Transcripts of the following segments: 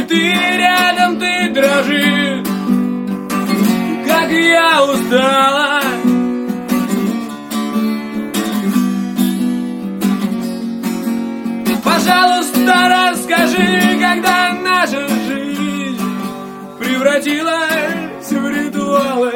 ты рядом, ты дрожишь, как я устала. Пожалуйста, расскажи, когда наша жизнь превратилась в ритуалы.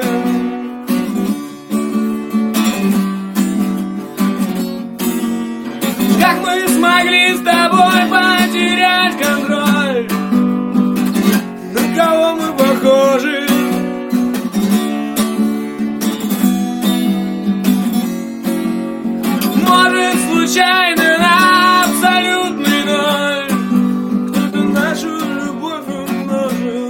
Как мы смогли с тобой потерять контроль? На кого мы похожи? Может, случайно на абсолютный ноль кто-то нашу любовь умножил.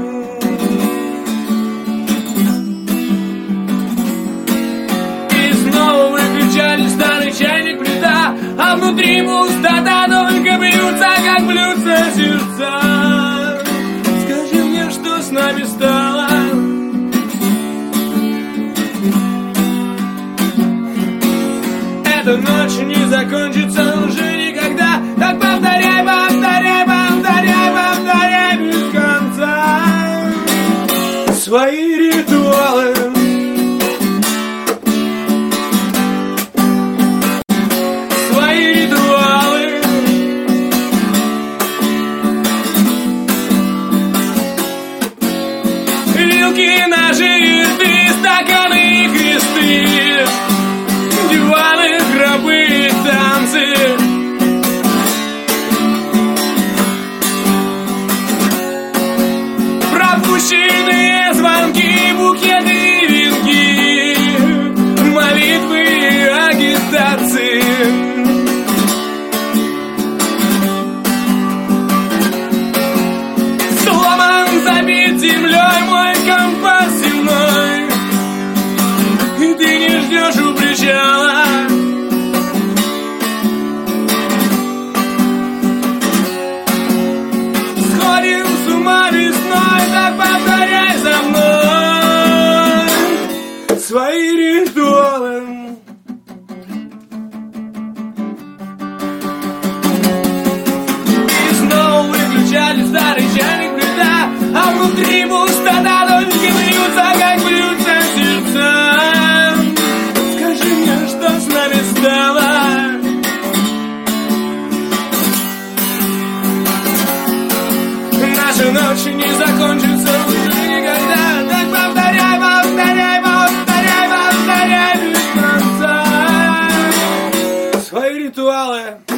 И снова выключали старый чайник, плита, а внутри пустота, только бьются, как бьются сердца. Скажи мне, что с нами стало? Эта ночь не закончится уже никогда. Так повторяй, повторяй, повторяй, повторяй без конца свои ритуалы. Свои ритуалы. Вилки, ножи, рты, стаканы и кресты, диваны, гробы, танцы. Пропущенные звонки, букеты, венки, молитвы и агитации. Сломан, забит землей мой компас земной, и ты не ждешь у причала. Сходим с ума весной, так повторяй за мной свои ритуалы. И снова выключали старый чайник, плита, а внутри пустота, только бьются, как бьются сердца. Скажи мне, что с нами стало? Наша ночь не закончится уже никогда. Так повторяй, повторяй, повторяй, повторяй без конца свои ритуалы.